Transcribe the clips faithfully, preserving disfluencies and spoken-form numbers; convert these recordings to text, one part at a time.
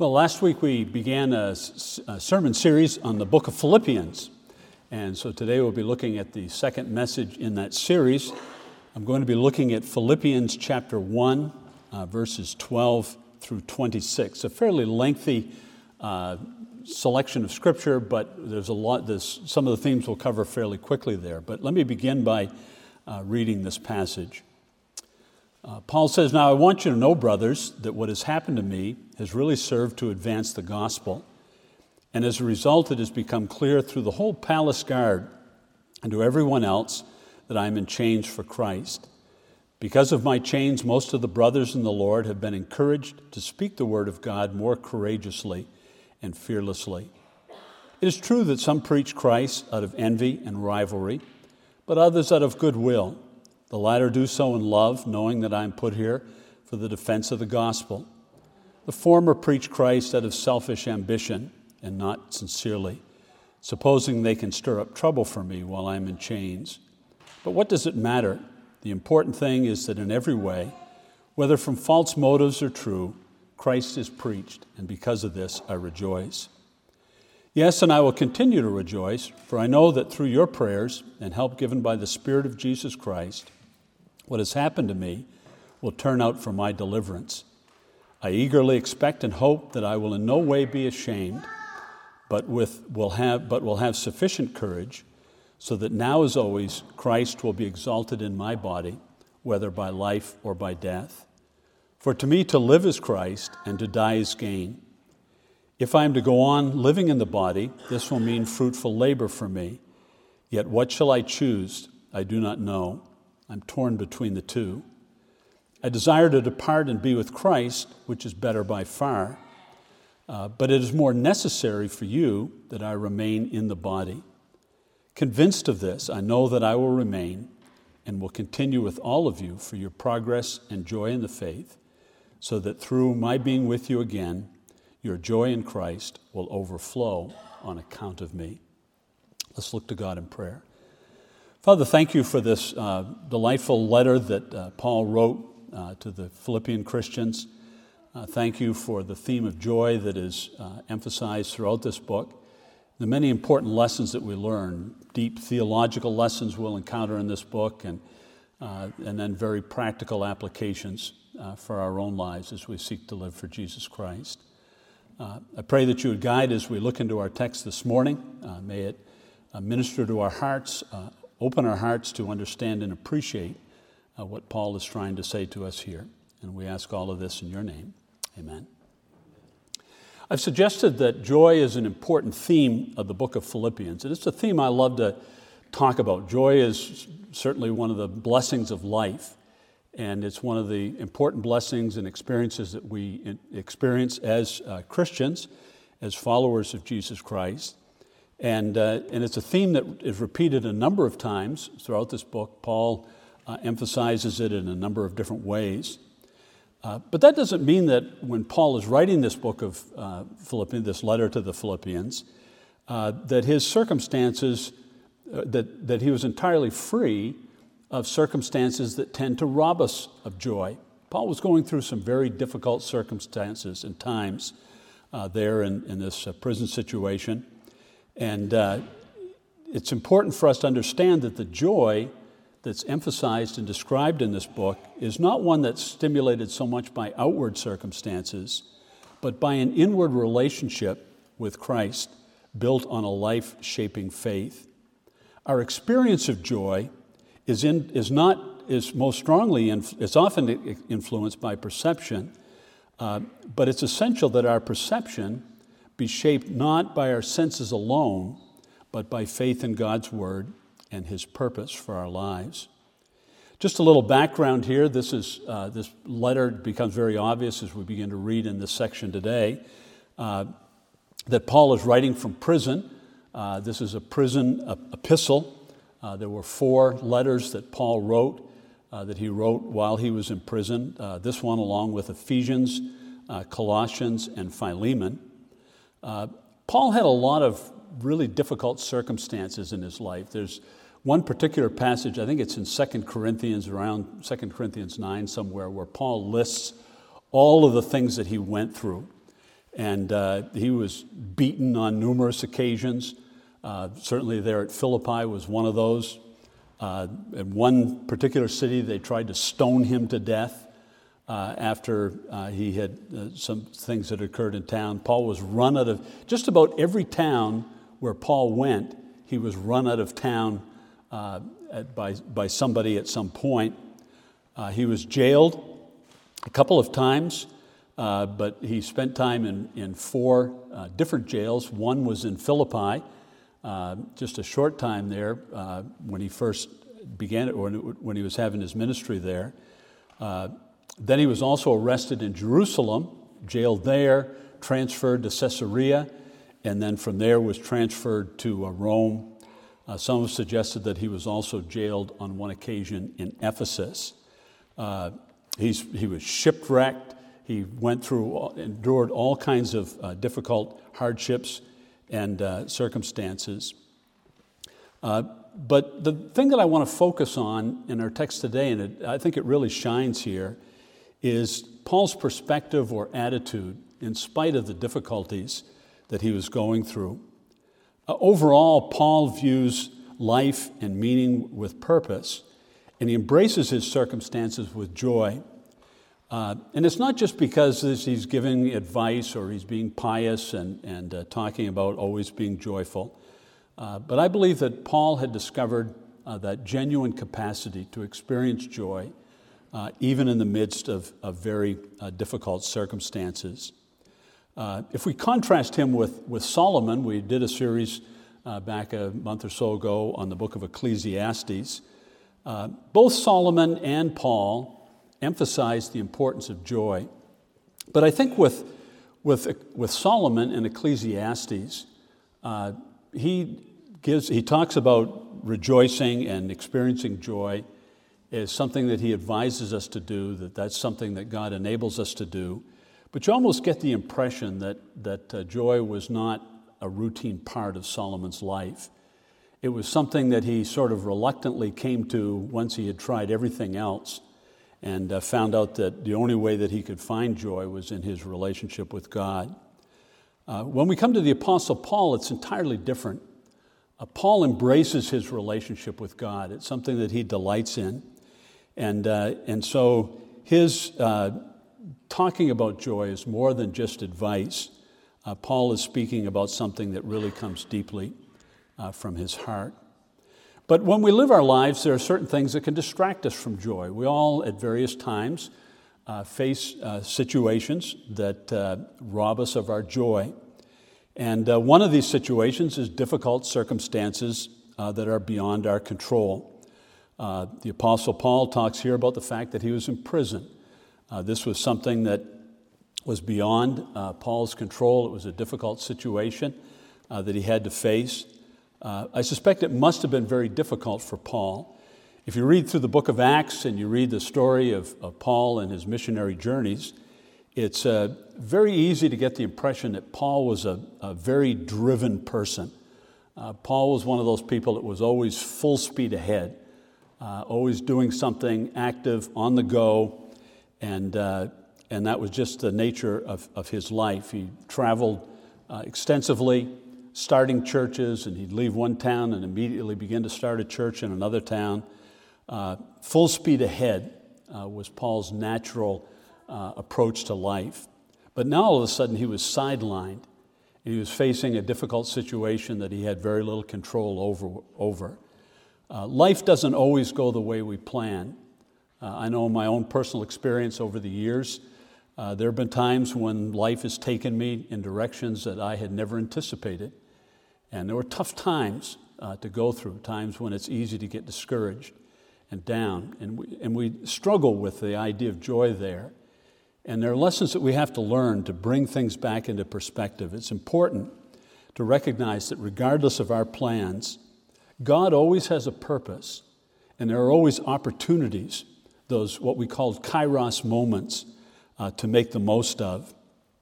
Well, last week we began a, a sermon series on the book of Philippians. And so today we'll be looking at the second message in that series. I'm going to be looking at Philippians chapter one, uh, verses twelve through twenty-six. A fairly lengthy uh, selection of scripture, but there's a lot, there's, some of the themes we'll cover fairly quickly there. But let me begin by uh, reading this passage. Uh, Paul says, "Now I want you to know, brothers, that what has happened to me has really served to advance the gospel. And as a result, it has become clear through the whole palace guard and to everyone else that I am in chains for Christ. Because of my chains, most of the brothers in the Lord have been encouraged to speak the word of God more courageously and fearlessly. It is true that some preach Christ out of envy and rivalry, but others out of goodwill. The latter do so in love, knowing that I am put here for the defense of the gospel. The former preach Christ out of selfish ambition and not sincerely, supposing they can stir up trouble for me while I am in chains. But what does it matter? The important thing is that in every way, whether from false motives or true, Christ is preached, and because of this I rejoice. Yes, and I will continue to rejoice, for I know that through your prayers and help given by the Spirit of Jesus Christ, what has happened to me will turn out for my deliverance. I eagerly expect and hope that I will in no way be ashamed, but with will have but will have sufficient courage, so that now as always Christ will be exalted in my body, whether by life or by death. For to me to live is Christ, and to die is gain. If I am to go on living in the body, this will mean fruitful labor for me. Yet what shall I choose? I do not know. I'm torn between the two. I desire to depart and be with Christ, which is better by far. Uh, but it is more necessary for you that I remain in the body. Convinced of this, I know that I will remain and will continue with all of you for your progress and joy in the faith, so that through my being with you again, your joy in Christ will overflow on account of me." Let's look to God in prayer. Father, thank you for this uh, delightful letter that uh, Paul wrote uh, to the Philippian Christians. Uh, thank you for the theme of joy that is uh, emphasized throughout this book. The many important lessons that we learn, deep theological lessons we'll encounter in this book, and uh, and then very practical applications uh, for our own lives as we seek to live for Jesus Christ. Uh, I pray that you would guide as we look into our text this morning. Uh, may it uh, minister to our hearts, uh, open our hearts to understand and appreciate uh, what Paul is trying to say to us here. And we ask all of this in your name. Amen. I've suggested that joy is an important theme of the book of Philippians, and it's a theme I love to talk about. Joy is certainly one of the blessings of life, and it's one of the important blessings and experiences that we experience as uh, Christians, as followers of Jesus Christ. And, uh, and it's a theme that is repeated a number of times throughout this book. Paul uh, emphasizes it in a number of different ways. Uh, but that doesn't mean that when Paul is writing this book of uh, Philippians, this letter to the Philippians, uh, that his circumstances, uh, that, that he was entirely free of circumstances that tend to rob us of joy. Paul was going through some very difficult circumstances and times uh, there in, in this uh, prison situation. And uh, it's important for us to understand that the joy that's emphasized and described in this book is not one that's stimulated so much by outward circumstances, but by an inward relationship with Christ built on a life-shaping faith. Our experience of joy is in is not is most strongly inf- it's often influenced by perception, uh, but it's essential that our perception be shaped not by our senses alone, but by faith in God's word and his purpose for our lives. Just a little background here. This is uh, this letter becomes very obvious as we begin to read in this section today, uh, that Paul is writing from prison. Uh, this is a prison uh, epistle. Uh, there were four letters that Paul wrote, uh, that he wrote while he was in prison. Uh, this one along with Ephesians, uh, Colossians, and Philemon. Uh, Paul had a lot of really difficult circumstances in his life. There's one particular passage, I think it's in Second Corinthians, around Second Corinthians nine somewhere, where Paul lists all of the things that he went through. And uh, he was beaten on numerous occasions. Uh, certainly there at Philippi was one of those. Uh, in one particular city, they tried to stone him to death uh, after uh, he had uh, some things that occurred in town. Paul was run out of just about every town where Paul went. He was run out of town uh, at, by, by somebody at some point. Uh, he was jailed a couple of times, uh, but he spent time in, in four uh, different jails. One was in Philippi, uh, just a short time there uh, when he first began it, or when he was having his ministry there. Uh, then he was also arrested in Jerusalem, jailed there, transferred to Caesarea, and then from there was transferred to uh, Rome. Uh, some have suggested that he was also jailed on one occasion in Ephesus. Uh, he's, he was shipwrecked. He went through, endured all kinds of uh, difficult hardships and uh, circumstances. Uh, but the thing that I want to focus on in our text today, and it, I think it really shines here, is Paul's perspective or attitude in spite of the difficulties that he was going through. Uh, overall, Paul views life and meaning with purpose, and he embraces his circumstances with joy. Uh, and it's not just because he's giving advice or he's being pious and, and uh, talking about always being joyful, uh, but I believe that Paul had discovered uh, that genuine capacity to experience joy uh, even in the midst of, of very uh, difficult circumstances. Uh, if we contrast him with, with Solomon, we did a series uh, back a month or so ago on the book of Ecclesiastes. Uh, both Solomon and Paul emphasized the importance of joy. But I think with, with, with Solomon in Ecclesiastes, uh, he gives he talks about rejoicing and experiencing joy as something that he advises us to do, that that's something that God enables us to do. But you almost get the impression that, that uh, joy was not a routine part of Solomon's life. It was something that he sort of reluctantly came to once he had tried everything else and uh, found out that the only way that he could find joy was in his relationship with God. Uh, when we come to the Apostle Paul, it's entirely different. Uh, Paul embraces his relationship with God. It's something that he delights in. And, uh, and so his uh, talking about joy is more than just advice. Uh, Paul is speaking about something that really comes deeply uh, from his heart. But when we live our lives, there are certain things that can distract us from joy. We all, at various times, uh, face uh, situations that uh, rob us of our joy. And uh, one of these situations is difficult circumstances uh, that are beyond our control. Uh, the Apostle Paul talks here about the fact that he was in prison. Uh, this was something that was beyond uh, Paul's control. It was a difficult situation uh, that he had to face. Uh, I suspect it must have been very difficult for Paul. If you read through the book of Acts and you read the story of, of Paul and his missionary journeys, it's uh, very easy to get the impression that Paul was a, a very driven person. Uh, Paul was one of those people that was always full speed ahead, uh, always doing something active, on the go, and uh, and that was just the nature of, of his life. He traveled uh, extensively, starting churches, and he'd leave one town and immediately begin to start a church in another town. Uh, full speed ahead uh, was Paul's natural uh, approach to life. But now all of a sudden he was sidelined. He was facing a difficult situation that he had very little control over. over. Uh, life doesn't always go the way we plan. Uh, I know in my own personal experience over the years, uh, there have been times when life has taken me in directions that I had never anticipated. And there were tough times uh, to go through, times when it's easy to get discouraged and down. And we, and we struggle with the idea of joy there. And there are lessons that we have to learn to bring things back into perspective. It's important to recognize that regardless of our plans, God always has a purpose, and there are always opportunities, those what we call kairos moments, uh, to make the most of.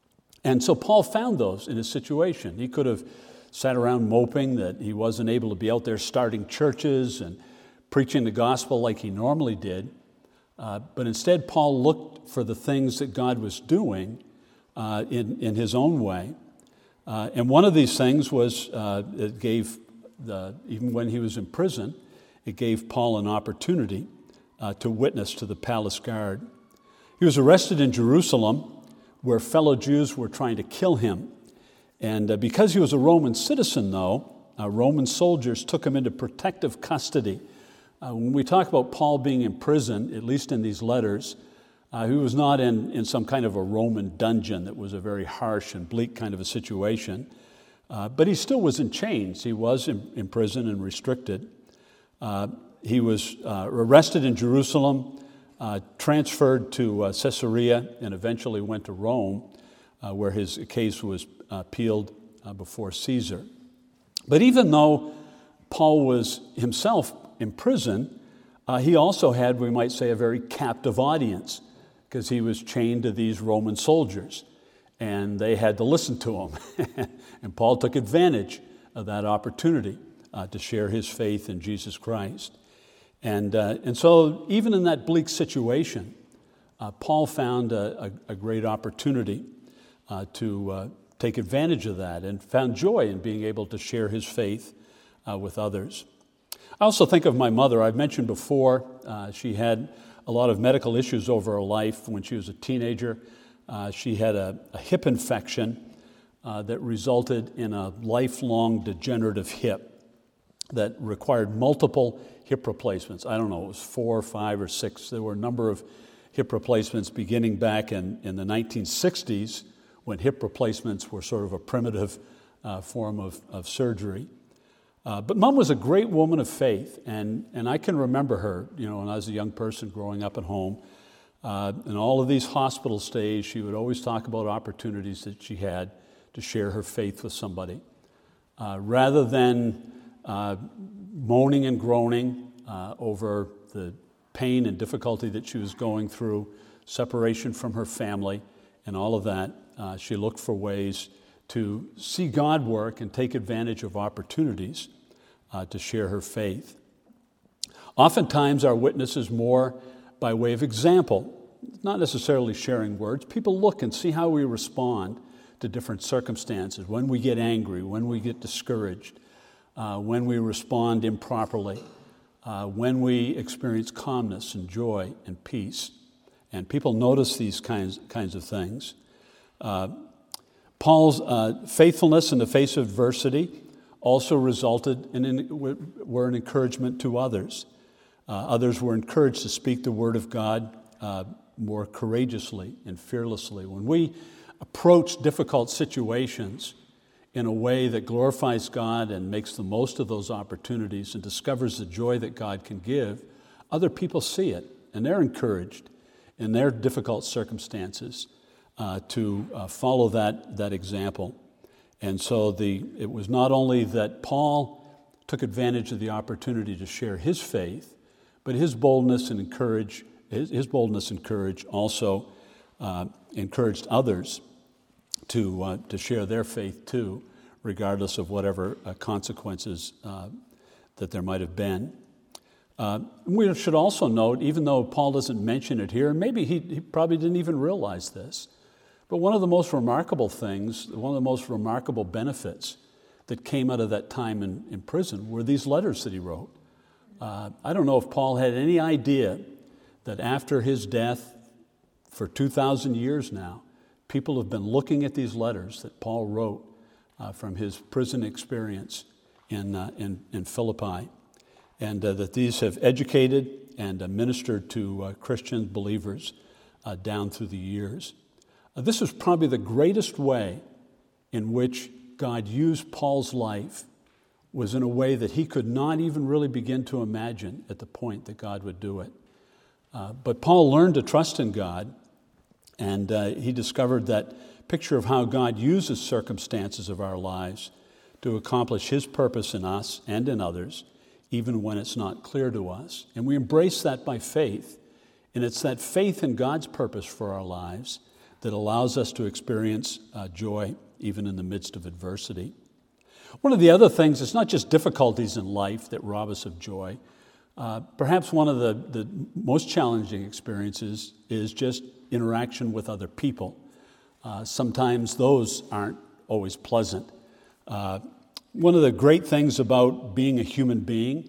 And so Paul found those in his situation. He could have sat around moping that he wasn't able to be out there starting churches and preaching the gospel like he normally did. Uh, but instead, Paul looked for the things that God was doing uh, in, in his own way. Uh, and one of these things was, uh, it gave, the, even when he was in prison, it gave Paul an opportunity uh, to witness to the palace guard. He was arrested in Jerusalem, where fellow Jews were trying to kill him. And uh, because he was a Roman citizen, though, uh, Roman soldiers took him into protective custody. Uh, when we talk about Paul being in prison, at least in these letters, uh, he was not in, in some kind of a Roman dungeon that was a very harsh and bleak kind of a situation. Uh, but he still was in chains. He was in, in prison and restricted. Uh, he was uh, arrested in Jerusalem, uh, transferred to uh, Caesarea, and eventually went to Rome, uh, where his case was uh, appealed uh, before Caesar. But even though Paul was himself in prison, uh, he also had, we might say, a very captive audience, because he was chained to these Roman soldiers, and they had to listen to him. And Paul took advantage of that opportunity uh, to share his faith in Jesus Christ. And, uh, and so even in that bleak situation, uh, Paul found a, a, a great opportunity uh, to uh, take advantage of that, and found joy in being able to share his faith uh, with others. I also think of my mother. I've mentioned before, uh, she had a lot of medical issues over her life. When she was a teenager, uh, she had a, a hip infection uh, that resulted in a lifelong degenerative hip that required multiple hip replacements. I don't know, it was four or five or six. There were a number of hip replacements beginning back in, in the nineteen sixties, when hip replacements were sort of a primitive uh, form of, of surgery. Uh, but Mom was a great woman of faith, and, and I can remember her, you know, when I was a young person growing up at home. Uh, in all of these hospital stays, she would always talk about opportunities that she had to share her faith with somebody. Uh, rather than uh, moaning and groaning uh, over the pain and difficulty that she was going through, separation from her family, and all of that, uh, she looked for ways to see God work and take advantage of opportunities uh, to share her faith. Oftentimes our witness is more by way of example, not necessarily sharing words. People look and see how we respond to different circumstances, when we get angry, when we get discouraged, uh, when we respond improperly, uh, when we experience calmness and joy and peace. And people notice these kinds, kinds of things. Uh, Paul's uh, faithfulness in the face of adversity also resulted in an, were an encouragement to others. Uh, others were encouraged to speak the word of God uh, more courageously and fearlessly. When we approach difficult situations in a way that glorifies God and makes the most of those opportunities and discovers the joy that God can give, other people see it, and they're encouraged in their difficult circumstances Uh, to uh, follow that, that example. And so the, it was not only that Paul took advantage of the opportunity to share his faith, but his boldness and encourage, his, his boldness and courage also uh, encouraged others to, uh, to share their faith too, regardless of whatever uh, consequences uh, that there might have been. Uh, we should also note, even though Paul doesn't mention it here, maybe he, he probably didn't even realize this, but one of the most remarkable things, one of the most remarkable benefits that came out of that time in, in prison were these letters that he wrote. Uh, I don't know if Paul had any idea that after his death, for two thousand years now, people have been looking at these letters that Paul wrote uh, from his prison experience in, uh, in, in Philippi, and uh, that these have educated and uh, ministered to uh, Christian believers uh, down through the years. Uh, this was probably the greatest way in which God used Paul's life, was in a way that he could not even really begin to imagine at the point that God would do it. Uh, but Paul learned to trust in God, and uh, he discovered that picture of how God uses circumstances of our lives to accomplish his purpose in us and in others, even when it's not clear to us. And we embrace that by faith, and it's that faith in God's purpose for our lives that allows us to experience uh, joy even in the midst of adversity. One of the other things, it's not just difficulties in life that rob us of joy. Uh, perhaps one of the, the most challenging experiences is just interaction with other people. Uh, sometimes those aren't always pleasant. Uh, one of the great things about being a human being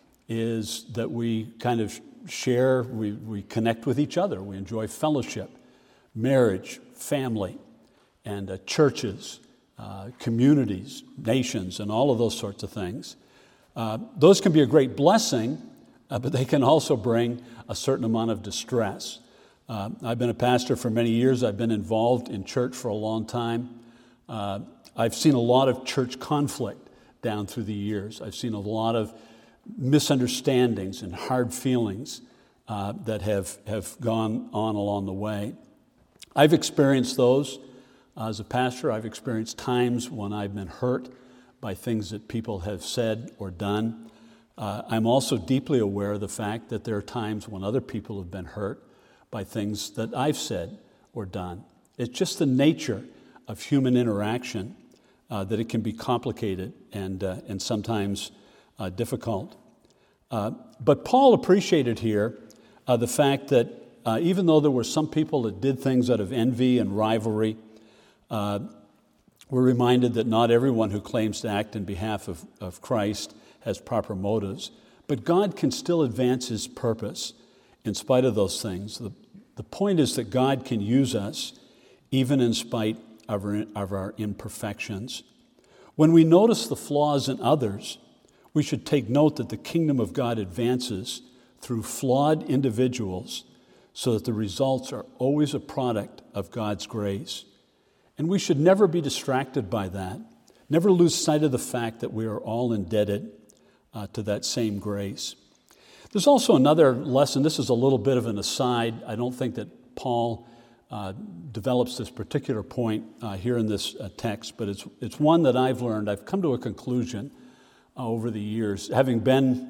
is that we kind of share, we, we connect with each other. We enjoy fellowship, marriage, family, and uh, churches, uh, communities, nations, and all of those sorts of things. Uh, those can be a great blessing, uh, but they can also bring a certain amount of distress. Uh, I've been a pastor for many years. I've been involved in church for a long time. Uh, I've seen a lot of church conflict down through the years. I've seen a lot of misunderstandings and hard feelings uh, that have, have gone on along the way. I've experienced those as a pastor. I've experienced times when I've been hurt by things that people have said or done. Uh, I'm also deeply aware of the fact that there are times when other people have been hurt by things that I've said or done. It's just the nature of human interaction uh, that it can be complicated and, uh, and sometimes uh, difficult. Uh, but Paul appreciated here uh, the fact that uh, even though there were some people that did things out of envy and rivalry, uh, we're reminded that not everyone who claims to act in behalf of, of Christ has proper motives, but God can still advance His purpose in spite of those things. The, the point is that God can use us even in spite of our, of our imperfections. When we notice the flaws in others, we should take note that the kingdom of God advances through flawed individuals so that the results are always a product of God's grace. And we should never be distracted by that, never lose sight of the fact that we are all indebted uh, to that same grace. There's also another lesson. This is a little bit of an aside. I don't think that Paul uh, develops this particular point uh, here in this uh, text, but it's, it's one that I've learned. I've come to a conclusion uh, over the years, having been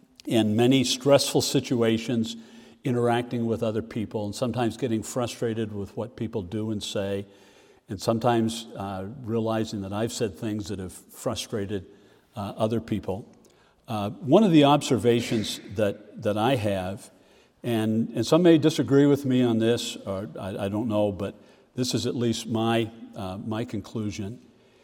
in many stressful situations, interacting with other people, and sometimes getting frustrated with what people do and say, and sometimes uh, realizing that I've said things that have frustrated uh, other people. Uh, one of the observations that, that I have, and, and some may disagree with me on this, or I, I don't know, but this is at least my, uh, my conclusion,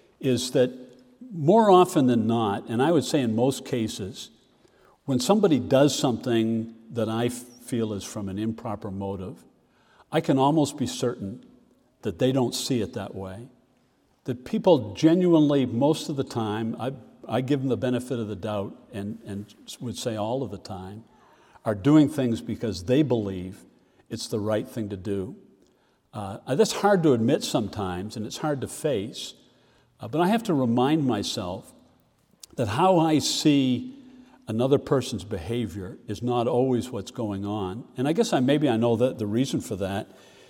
is that more often than not, and I would say in most cases, when somebody does something that I feel is from an improper motive, I can almost be certain that they don't see it that way. That people genuinely, most of the time, I, I give them the benefit of the doubt and, and would say all of the time, are doing things because they believe it's the right thing to do. Uh, that's hard to admit sometimes, and it's hard to face, uh, but I have to remind myself that how I see another person's behavior is not always what's going on. And I guess I maybe I know that the reason for that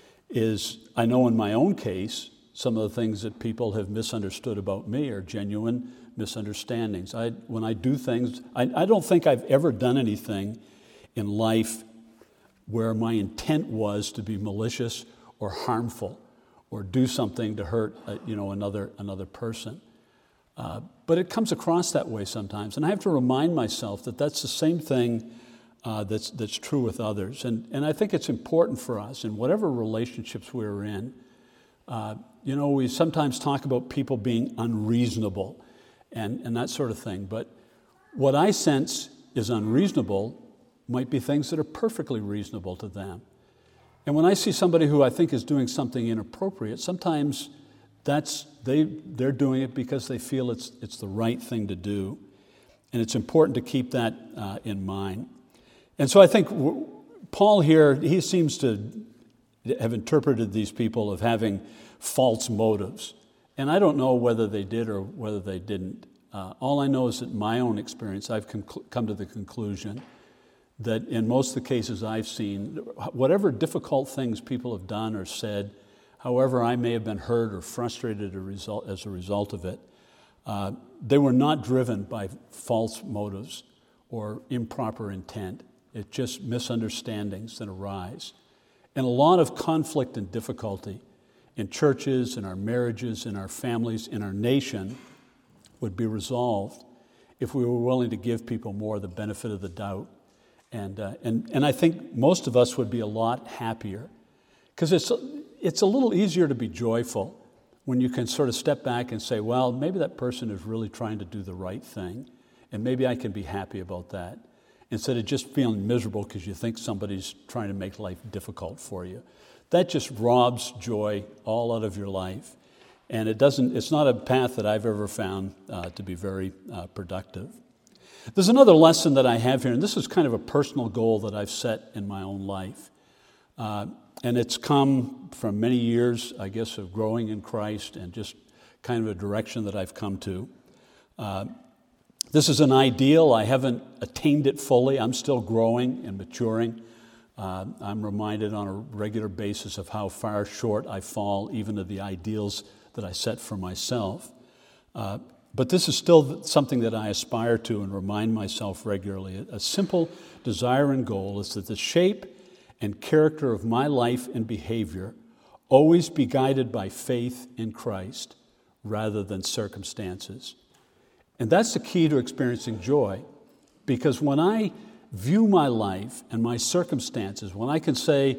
is I know in my own case, some of the things that people have misunderstood about me are genuine misunderstandings. I, when I do things, I, I don't think I've ever done anything in life where my intent was to be malicious or harmful or do something to hurt, uh, you know, another another person. Uh, but it comes across that way sometimes, and I have to remind myself that that's the same thing Uh, that's that's true with others. And and I think it's important for us in whatever relationships we're in. Uh, you know, we sometimes talk about people being unreasonable and, and that sort of thing. But what I sense is unreasonable might be things that are perfectly reasonable to them. And when I see somebody who I think is doing something inappropriate, sometimes that's they they're doing it because they feel it's it's the right thing to do. And it's important to keep that uh, in mind. And so I think Paul here, he seems to have interpreted these people of having false motives. And I don't know whether they did or whether they didn't. Uh, all I know is that in my own experience, I've conclu- come to the conclusion that in most of the cases I've seen, whatever difficult things people have done or said, however I may have been hurt or frustrated as a result of it, uh, they were not driven by false motives or improper intent. It's just misunderstandings that arise. And a lot of conflict and difficulty in churches, in our marriages, in our families, in our nation would be resolved if we were willing to give people more the benefit of the doubt. And uh, and and I think most of us would be a lot happier. Because it's it's a little easier to be joyful when you can sort of step back and say, well, maybe that person is really trying to do the right thing, and maybe I can be happy about that, instead of just feeling miserable because you think somebody's trying to make life difficult for you. That just robs joy all out of your life. And it doesn't, it's not a path that I've ever found uh, to be very uh, productive. There's another lesson that I have here, and this is kind of a personal goal that I've set in my own life. Uh, and it's come from many years, I guess, of growing in Christ and just kind of a direction that I've come to. Uh, this is an ideal. I haven't attained it fully. I'm still growing and maturing. Uh, I'm reminded on a regular basis of how far short I fall, even of the ideals that I set for myself. Uh, but this is still something that I aspire to and remind myself regularly. A simple desire and goal is that the shape and character of my life and behavior always be guided by faith in Christ rather than circumstances. And that's the key to experiencing joy, because when I view my life and my circumstances, when I can say,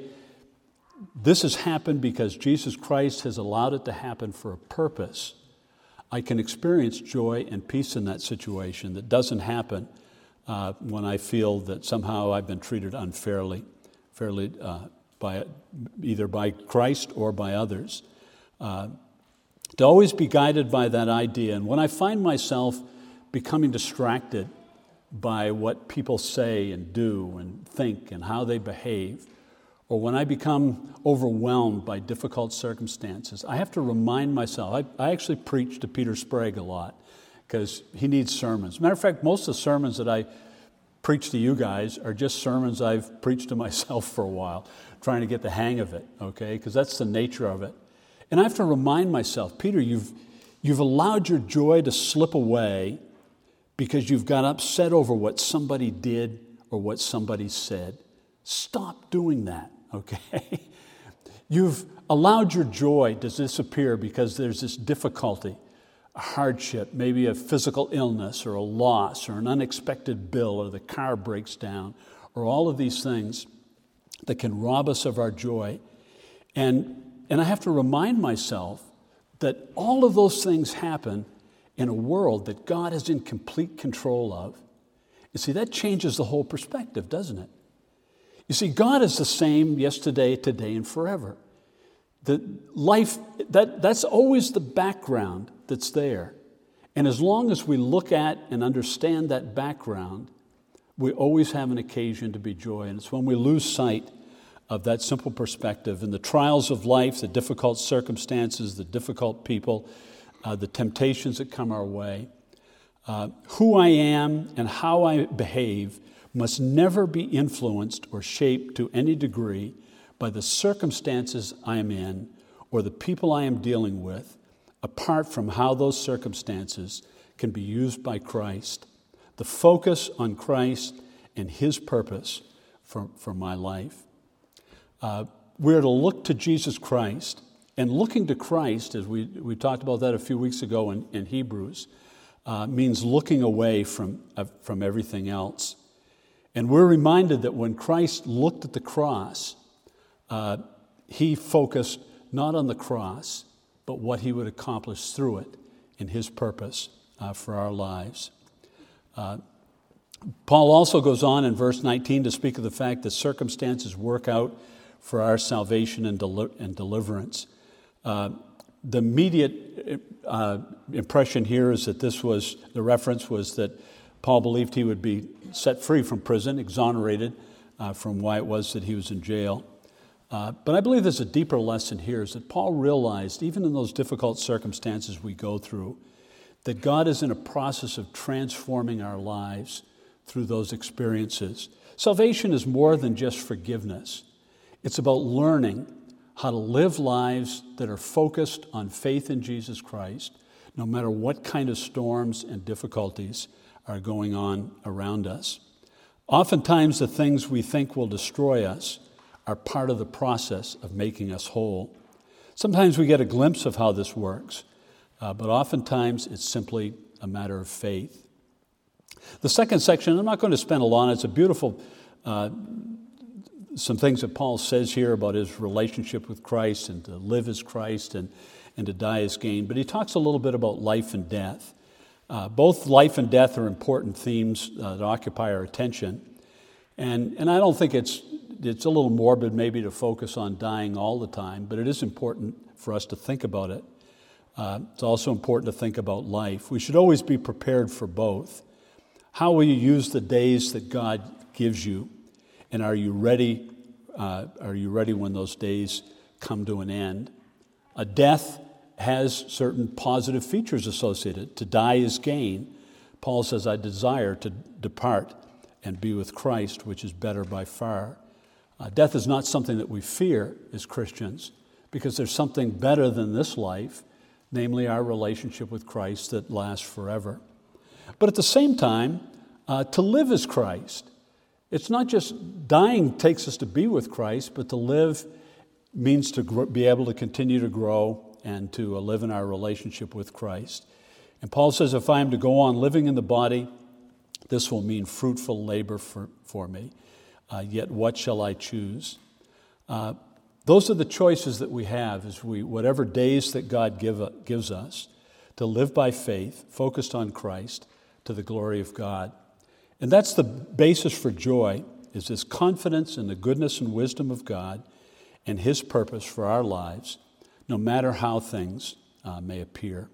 this has happened because Jesus Christ has allowed it to happen for a purpose, I can experience joy and peace in that situation that doesn't happen uh, when I feel that somehow I've been treated unfairly, fairly uh, by either by Christ or by others. Uh, to always be guided by that idea. And when I find myself becoming distracted by what people say and do and think and how they behave, or when I become overwhelmed by difficult circumstances, I have to remind myself. I, I actually preach to Peter Sprague a lot because he needs sermons. Matter of fact, most of the sermons that I preach to you guys are just sermons I've preached to myself for a while, trying to get the hang of it, okay? Because that's the nature of it. And I have to remind myself, Peter, you've, you've allowed your joy to slip away because you've got upset over what somebody did or what somebody said. Stop doing that, okay? You've allowed your joy to disappear because there's this difficulty, a hardship, maybe a physical illness or a loss or an unexpected bill or the car breaks down or all of these things that can rob us of our joy. And, and I have to remind myself that all of those things happen in a world that God is in complete control of. You see, that changes the whole perspective, doesn't it? You see, God is the same yesterday, today, and forever. The life, that, that's always the background that's there. And as long as we look at and understand that background, we always have an occasion to be joy. And it's when we lose sight of that simple perspective and the trials of life, the difficult circumstances, the difficult people, uh, the temptations that come our way, uh, who I am and how I behave must never be influenced or shaped to any degree by the circumstances I am in or the people I am dealing with, apart from how those circumstances can be used by Christ. The focus on Christ and His purpose for, for my life. Uh, we're to look to Jesus Christ, and looking to Christ, as we, we talked about that a few weeks ago in, in Hebrews, uh, means looking away from, uh, from everything else. And we're reminded that when Christ looked at the cross, uh, He focused not on the cross, but what He would accomplish through it in His purpose uh, for our lives. Uh, Paul also goes on in verse nineteen to speak of the fact that circumstances work out for our salvation and, deli- and deliverance. Uh, the immediate uh, impression here is that this was, the reference was that Paul believed he would be set free from prison, exonerated uh, from why it was that he was in jail. Uh, but I believe there's a deeper lesson here, is that Paul realized, even in those difficult circumstances we go through, that God is in a process of transforming our lives through those experiences. Salvation is more than just forgiveness. It's about learning how to live lives that are focused on faith in Jesus Christ, no matter what kind of storms and difficulties are going on around us. Oftentimes, the things we think will destroy us are part of the process of making us whole. Sometimes we get a glimpse of how this works, uh, but oftentimes it's simply a matter of faith. The second section, I'm not going to spend a lot on it. It's a beautiful uh, some things that Paul says here about his relationship with Christ and to live as Christ and, and to die as gain. But he talks a little bit about life and death. Uh, both life and death are important themes uh, that occupy our attention. And, and I don't think it's, it's a little morbid maybe to focus on dying all the time, but it is important for us to think about it. Uh, it's also important to think about life. We should always be prepared for both. How will you use the days that God gives you? And are you ready? Uh, are you ready when those days come to an end? A death has certain positive features associated. To die is gain. Paul says, I desire to depart and be with Christ, which is better by far. Uh, death is not something that we fear as Christians, because there's something better than this life, namely our relationship with Christ that lasts forever. But at the same time, uh, to live as Christ. It's not just dying takes us to be with Christ, but to live means to gr- be able to continue to grow and to uh, live in our relationship with Christ. And Paul says, if I am to go on living in the body, this will mean fruitful labor for, for me. Uh, yet what shall I choose? Uh, those are the choices that we have as we, whatever days that God give, uh, gives us, to live by faith, focused on Christ, to the glory of God. And that's the basis for joy, is this confidence in the goodness and wisdom of God and His purpose for our lives, no matter how things uh, may appear.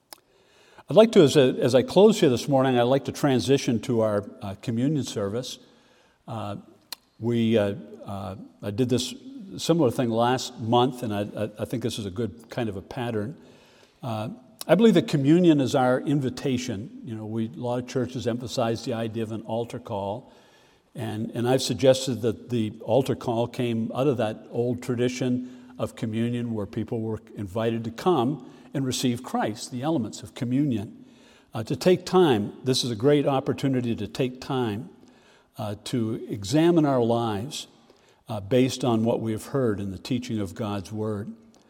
I'd like to, as, a, as I close here this morning, I'd like to transition to our uh, communion service. Uh, we, uh, uh, I did this similar thing last month, and I, I think this is a good kind of a pattern. Uh, I believe that communion is our invitation. You know, we, a lot of churches emphasize the idea of an altar call, and, and I've suggested that the altar call came out of that old tradition of communion where people were invited to come and receive Christ, the elements of communion. Uh, to take time, this is a great opportunity to take time uh, to examine our lives uh, based on what we have heard in the teaching of God's Word.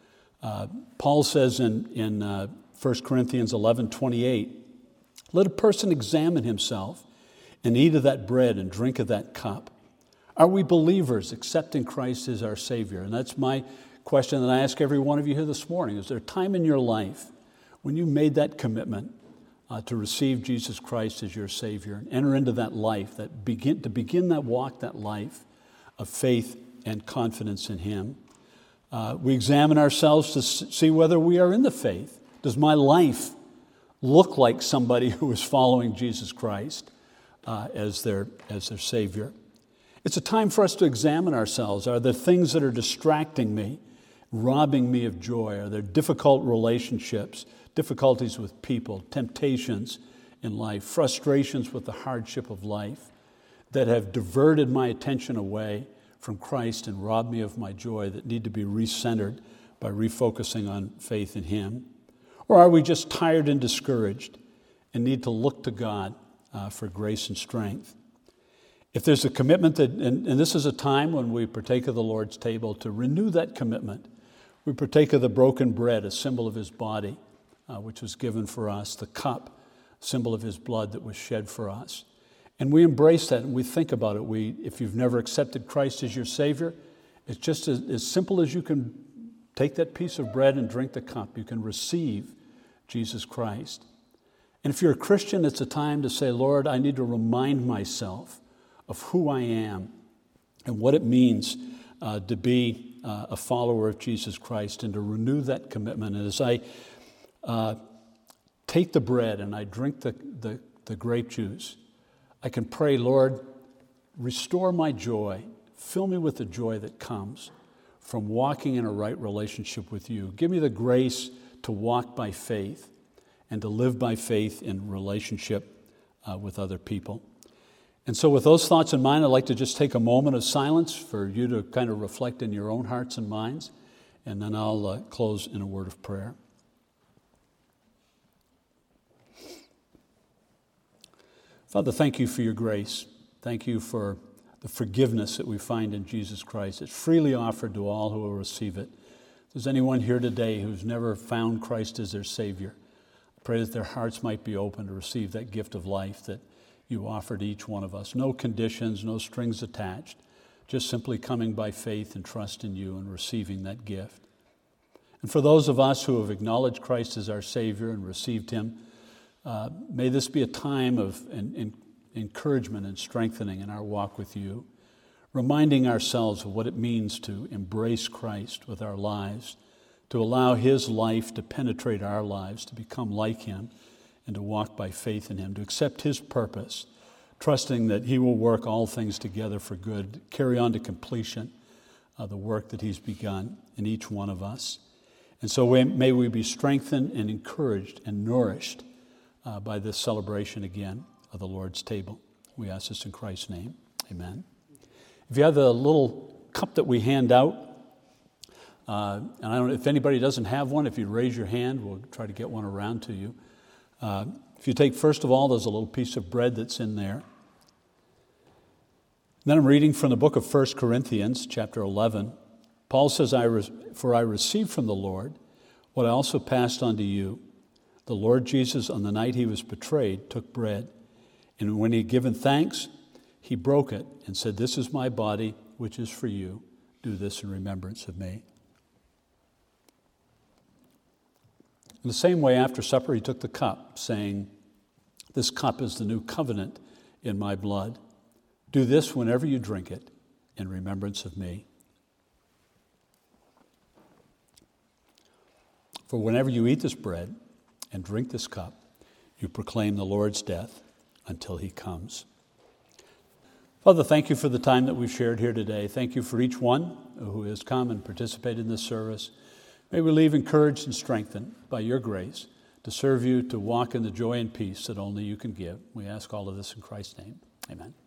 Uh, Paul says in, in uh, First Corinthians eleven twenty-eight, let a person examine himself and eat of that bread and drink of that cup. Are we believers accepting Christ as our Savior? And that's my question that I ask every one of you here this morning. Is there a time in your life when you made that commitment uh, to receive Jesus Christ as your Savior and enter into that life, that begin to begin that walk, that life of faith and confidence in Him? Uh, we examine ourselves to see whether we are in the faith. Does my life look like somebody who is following Jesus Christ uh, as their, as their Savior? It's a time for us to examine ourselves. Are there things that are distracting me, robbing me of joy? Are there difficult relationships, difficulties with people, temptations in life, frustrations with the hardship of life that have diverted my attention away from Christ and robbed me of my joy, that need to be recentered by refocusing on faith in Him? Or are we just tired and discouraged and need to look to God uh, for grace and strength? If there's a commitment, that, and, and this is a time when we partake of the Lord's table, to renew that commitment. We partake of the broken bread, a symbol of His body, uh, which was given for us, the cup, symbol of His blood that was shed for us. And we embrace that and we think about it. We, if you've never accepted Christ as your Savior, it's just as, as simple as you can take that piece of bread and drink the cup. You can receive Jesus Christ. And if you're a Christian, it's a time to say, Lord, I need to remind myself of who I am and what it means uh, to be uh, a follower of Jesus Christ, and to renew that commitment. And as I uh, take the bread and I drink the, the, the grape juice, I can pray, Lord, restore my joy. Fill me with the joy that comes from walking in a right relationship with You. Give me the grace to walk by faith and to live by faith in relationship uh, with other people. And so with those thoughts in mind, I'd like to just take a moment of silence for you to kind of reflect in your own hearts and minds, and then I'll uh, close in a word of prayer. Father, thank You for Your grace. Thank You for the forgiveness that we find in Jesus Christ. It's freely offered to all who will receive it. If there's anyone here today who's never found Christ as their Savior, I pray that their hearts might be open to receive that gift of life that You offer to each one of us. No conditions, no strings attached, just simply coming by faith and trust in you and receiving that gift. And for those of us who have acknowledged Christ as our Savior and received him, uh, may this be a time of in, in encouragement and strengthening in our walk with you, reminding ourselves of what it means to embrace Christ with our lives, to allow his life to penetrate our lives, to become like him, and to walk by faith in him, to accept his purpose, trusting that he will work all things together for good, carry on to completion uh, the work that he's begun in each one of us. And so we, may we be strengthened and encouraged and nourished uh, by this celebration again of the Lord's table. We ask this in Christ's name. Amen. If you have the little cup that we hand out, uh, and I don't know if anybody doesn't have one, if you raise your hand, we'll try to get one around to you. Uh, if you take, first of all, there's a little piece of bread that's in there. Then I'm reading from the book of First Corinthians, chapter eleven. Paul says, I re- For I received from the Lord what I also passed on to you. The Lord Jesus, on the night he was betrayed, took bread, and when he had given thanks, he broke it and said, This is my body, which is for you. Do this in remembrance of me. In the same way, after supper, he took the cup, saying, This cup is the new covenant in my blood. Do this whenever you drink it in remembrance of me. For whenever you eat this bread and drink this cup, you proclaim the Lord's death until he comes. Father, thank you for the time that we've shared here today. Thank you for each one who has come and participated in this service. May we leave encouraged and strengthened by your grace to serve you, to walk in the joy and peace that only you can give. We ask all of this in Christ's name. Amen.